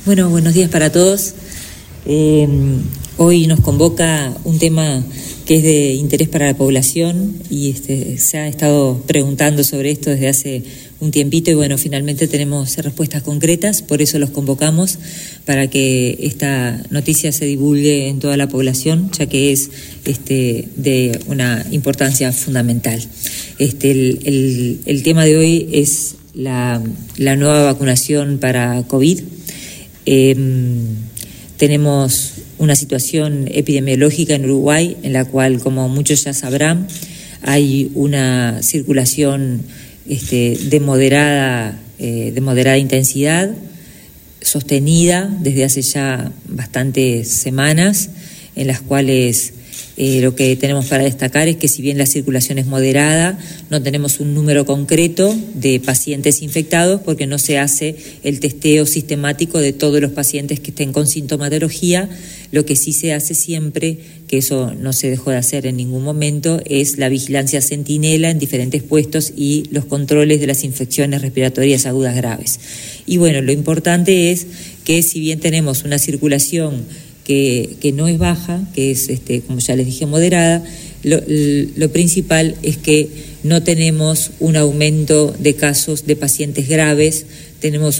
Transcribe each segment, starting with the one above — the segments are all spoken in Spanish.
Bueno, buenos días para todos. Hoy nos convoca un tema que es de interés para la población y se ha estado preguntando sobre esto desde hace un tiempito y bueno, finalmente tenemos respuestas concretas, por eso los convocamos para que esta noticia se divulgue en toda la población, ya que es de una importancia fundamental. El tema de hoy es la nueva vacunación para COVID. Tenemos una situación epidemiológica en Uruguay en la cual, como muchos ya sabrán, hay una circulación de moderada intensidad, sostenida desde hace ya bastantes semanas, en las cuales lo que tenemos para destacar es que si bien la circulación es moderada, no tenemos un número concreto de pacientes infectados porque no se hace el testeo sistemático de todos los pacientes que estén con sintomatología. Lo que sí se hace siempre, que eso no se dejó de hacer en ningún momento, es la vigilancia centinela en diferentes puestos y los controles de las infecciones respiratorias agudas graves. Y bueno, lo importante es que si bien tenemos una circulación que no es baja, que es, como ya les dije, moderada, lo principal es que no tenemos un aumento de casos de pacientes graves, tenemos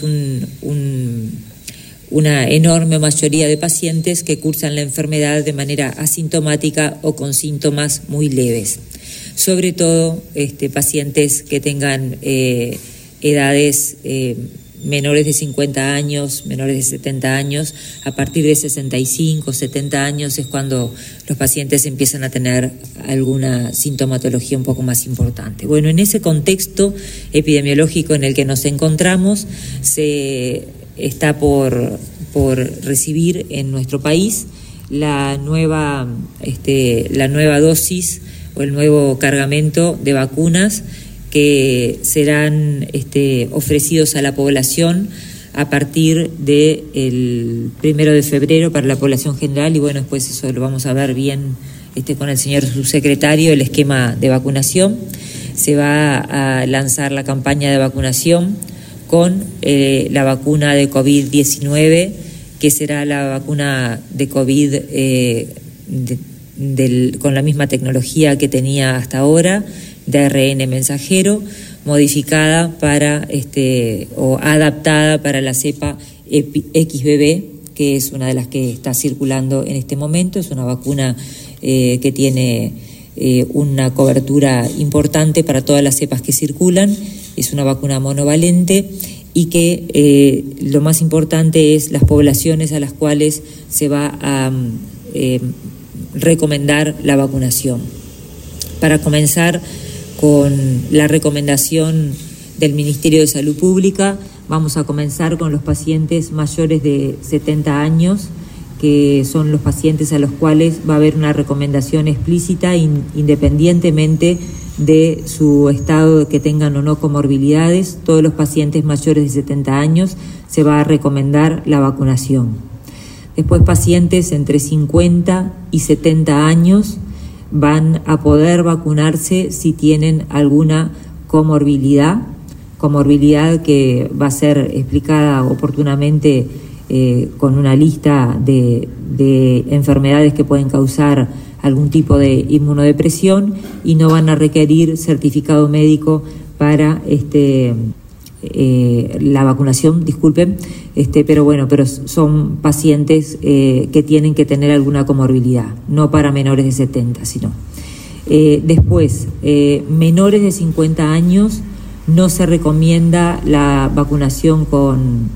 una enorme mayoría de pacientes que cursan la enfermedad de manera asintomática o con síntomas muy leves. Sobre todo pacientes que tengan edades menores de 50 años, menores de 70 años, a partir de 65, 70 años es cuando los pacientes empiezan a tener alguna sintomatología un poco más importante. Bueno, en ese contexto epidemiológico en el que nos encontramos, se está por recibir en nuestro país la nueva dosis o el nuevo cargamento de vacunas que serán ofrecidos a la población a partir del 1 de febrero para la población general y bueno, después eso lo vamos a ver bien con el señor subsecretario, el esquema de vacunación. Se va a lanzar la campaña de vacunación con la vacuna de COVID-19, que será la vacuna de COVID con la misma tecnología que tenía hasta ahora, de ARN mensajero, modificada para o adaptada para la cepa XBB, que es una de las que está circulando en este momento. Es una vacuna que tiene una cobertura importante para todas las cepas que circulan. Es una vacuna monovalente y que lo más importante es las poblaciones a las cuales se va a recomendar la vacunación. Para comenzar con la recomendación del Ministerio de Salud Pública, vamos a comenzar con los pacientes mayores de 70 años, que son los pacientes a los cuales va a haber una recomendación explícita independientemente de su estado de que tengan o no comorbilidades. Todos los pacientes mayores de 70 años se va a recomendar la vacunación. Después, pacientes entre 50 y 70 años van a poder vacunarse si tienen alguna comorbilidad que va a ser explicada oportunamente con una lista de enfermedades que pueden causar algún tipo de inmunodepresión y no van a requerir certificado médico para la vacunación, pero son pacientes que tienen que tener alguna comorbilidad, no para menores de 70, sino. Después, menores de 50 años no se recomienda la vacunación con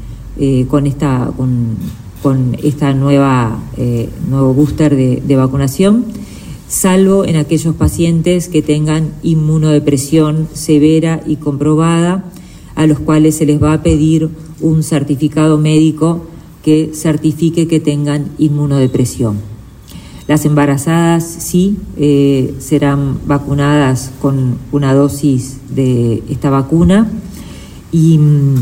esta nuevo booster de vacunación, salvo en aquellos pacientes que tengan inmunodepresión severa y comprobada, a los cuales se les va a pedir un certificado médico que certifique que tengan inmunodepresión. Las embarazadas sí serán vacunadas con una dosis de esta vacuna y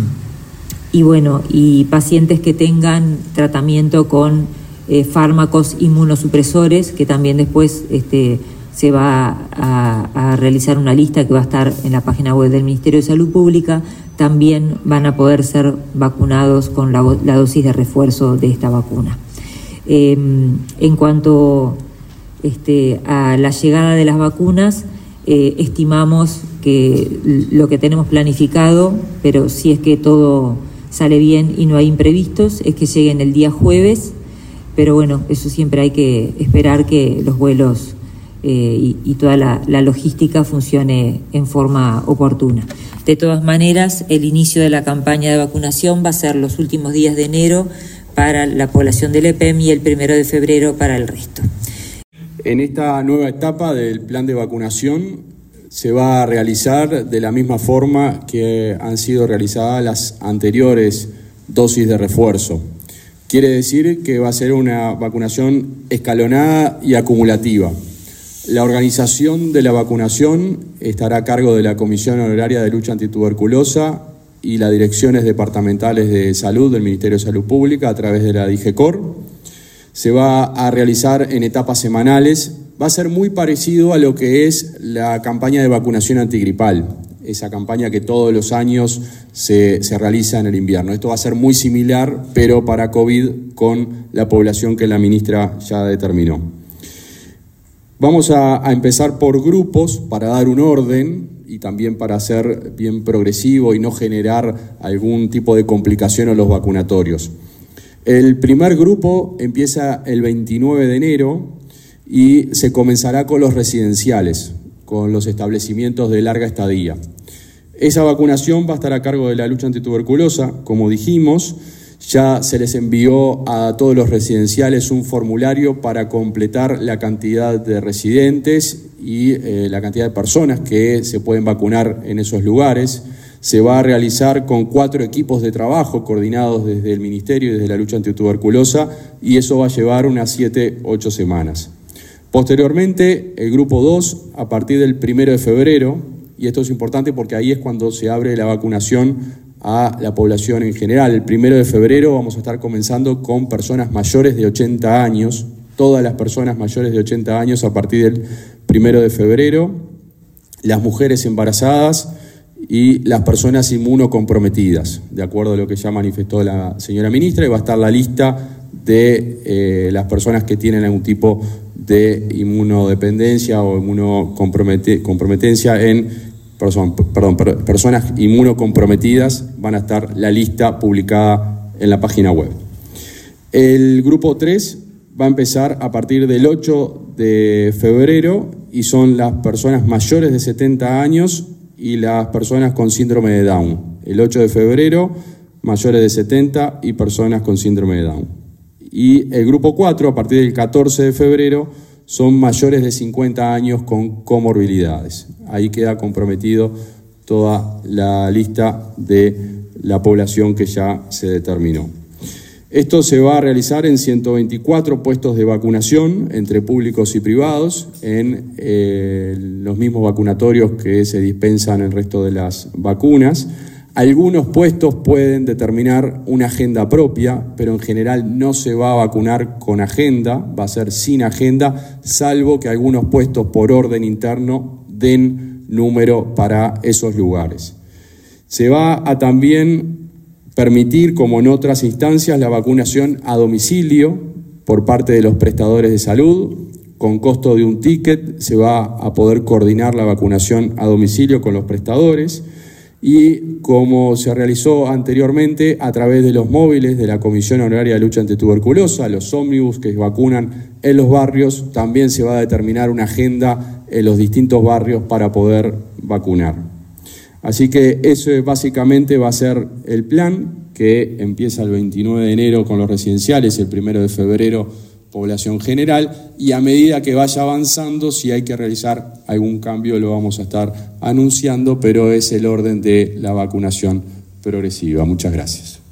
pacientes que tengan tratamiento con fármacos inmunosupresores, que también después se va a realizar una lista que va a estar en la página web del Ministerio de Salud Pública también van a poder ser vacunados con la dosis de refuerzo de esta vacuna. En cuanto a la llegada de las vacunas, estimamos que lo que tenemos planificado, pero si es que todo sale bien y no hay imprevistos, es que lleguen el día jueves, pero bueno, eso siempre hay que esperar que los vuelos y toda la logística funcione en forma oportuna. De todas maneras, el inicio de la campaña de vacunación va a ser los últimos días de enero para la población del EPEM y el 1 de febrero para el resto. En esta nueva etapa del plan de vacunación se va a realizar de la misma forma que han sido realizadas las anteriores dosis de refuerzo. Quiere decir que va a ser una vacunación escalonada y acumulativa. La organización de la vacunación estará a cargo de la Comisión Honoraria de Lucha Antituberculosa y las direcciones departamentales de salud del Ministerio de Salud Pública a través de la DIGECOR. Se va a realizar en etapas semanales. Va a ser muy parecido a lo que es la campaña de vacunación antigripal, esa campaña que todos los años se realiza en el invierno. Esto va a ser muy similar, pero para COVID, con la población que la ministra ya determinó. Vamos a empezar por grupos para dar un orden y también para ser bien progresivo y no generar algún tipo de complicación a los vacunatorios. El primer grupo empieza el 29 de enero y se comenzará con los residenciales, con los establecimientos de larga estadía. Esa vacunación va a estar a cargo de la lucha antituberculosa, como dijimos. Ya se les envió a todos los residenciales un formulario para completar la cantidad de residentes y la cantidad de personas que se pueden vacunar en esos lugares. Se va a realizar con 4 equipos de trabajo coordinados desde el Ministerio y desde la lucha antituberculosa, y eso va a llevar unas 7-8 semanas. Posteriormente, el grupo 2, a partir del 1 de febrero, y esto es importante porque ahí es cuando se abre la vacunación a la población en general. El 1 de febrero vamos a estar comenzando con personas mayores de 80 años, todas las personas mayores de 80 años a partir del 1 de febrero, las mujeres embarazadas y las personas inmunocomprometidas, de acuerdo a lo que ya manifestó la señora ministra, y va a estar la lista de las personas que tienen algún tipo de inmunodependencia o inmunocomprometencia personas inmunocomprometidas. Van a estar la lista publicada en la página web. El grupo 3 va a empezar a partir del 8 de febrero y son las personas mayores de 70 años y las personas con síndrome de Down. El 8 de febrero, mayores de 70 y personas con síndrome de Down. Y el grupo 4, a partir del 14 de febrero, son mayores de 50 años con comorbilidades. Ahí queda comprometido toda la lista de la población que ya se determinó. Esto se va a realizar en 124 puestos de vacunación entre públicos y privados, en los mismos vacunatorios que se dispensan el resto de las vacunas. Algunos puestos pueden determinar una agenda propia, pero en general no se va a vacunar con agenda, va a ser sin agenda, salvo que algunos puestos por orden interno den número para esos lugares. Se va a también permitir, como en otras instancias, la vacunación a domicilio por parte de los prestadores de salud. Con costo de un ticket se va a poder coordinar la vacunación a domicilio con los prestadores. Y como se realizó anteriormente a través de los móviles de la Comisión Honoraria de Lucha Antituberculosa, los ómnibus que vacunan en los barrios, también se va a determinar una agenda en los distintos barrios para poder vacunar. Así que eso básicamente va a ser el plan, que empieza el 29 de enero con los residenciales, el 1 de febrero población general, y a medida que vaya avanzando, si hay que realizar algún cambio lo vamos a estar anunciando, pero es el orden de la vacunación progresiva. Muchas gracias.